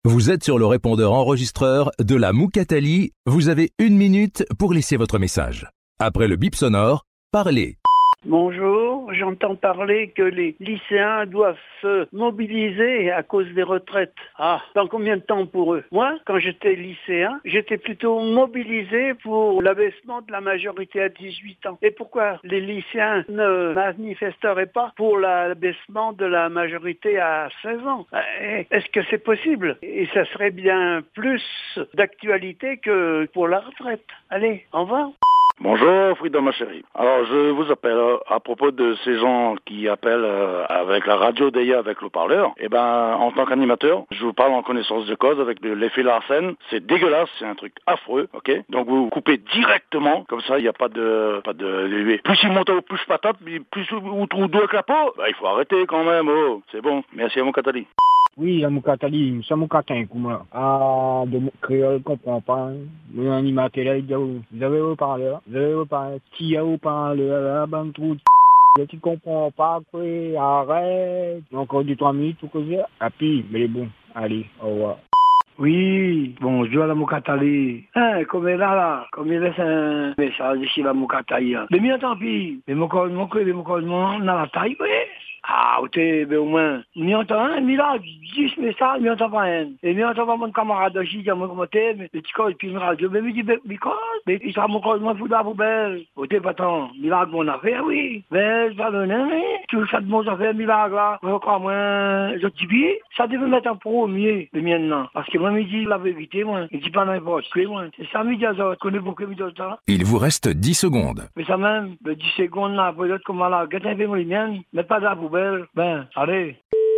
Vous êtes sur le répondeur enregistreur de la Moukatali. Vous avez 1 minute pour laisser votre message. Après le bip sonore, parlez. Bonjour, j'entends parler que les lycéens doivent se mobiliser à cause des retraites. Ah, dans combien de temps pour eux? Moi, quand j'étais lycéen, j'étais plutôt mobilisé pour l'abaissement de la majorité à 18 ans. Et pourquoi les lycéens ne manifesteraient pas pour l'abaissement de la majorité à 16 ans? Est-ce que c'est possible? Et ça serait bien plus d'actualité que pour la retraite. Allez, au revoir. Bonjour Frida ma chérie. Alors je vous appelle à propos de ces gens qui appellent avec la radio d'ailleurs avec le parleur. Eh ben en tant qu'animateur, je vous parle en connaissance de cause avec l'effet Larsen. C'est dégueulasse, c'est un truc affreux, ok? Donc vous coupez directement, comme ça il n'y a pas de plus il monte plus patate, plus ou doigt clapot. Bah, il faut arrêter quand même, oh, c'est bon. Merci à mon Catali. Oui, à Moukatali, nous sommes au Catin, Kouma. Ah, de créole, comprends pas. Nous, animateurs, vous avez reparlé, qui a reparlé, là, ben, tout, tu comprends pas, quoi, arrête. Encore 2-3 minutes, tout que ça. Et puis, mais bon, allez, au revoir. Oui, bonjour à la Moukatali. Comme il laisse un message ici la Moukatali. Mais bien tant pis, mais mon corps, dans la taille, oui. Ah, ok, mais au moins, m'y entend un, mais là, 10 messages, m'y entend pas un. Et m'y entend pas mon camarade aussi, qui a mon commentaire, mais le petit corps, puis une radio, mais me dit, mais il sera mon corps, moi, foutu à la poubelle. Ok, pas tant, milagre mon affaire, oui. Mais, ça donne, tout ça de mon affaire, milagre, là. Mais encore moins, je dis, puis, ça devait mettre en premier, le mien, non. Parce que moi, me dit la vérité, moi. Il dit pas n'importe quoi, moi. C'est ça, me dit, je connais beaucoup, me dit ça. Il vous reste 10 secondes. Mais ça même, le 10 secondes, là, peut-être comme là, gâte un peu, moi, les miennes, mais pas de la poubelle. Ben, allez.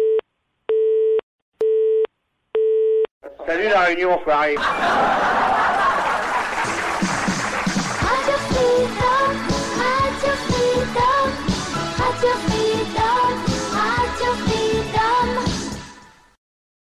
Salut la réunion, enfoiré. Radio Freedom, Radio Freedom, Radio Freedom.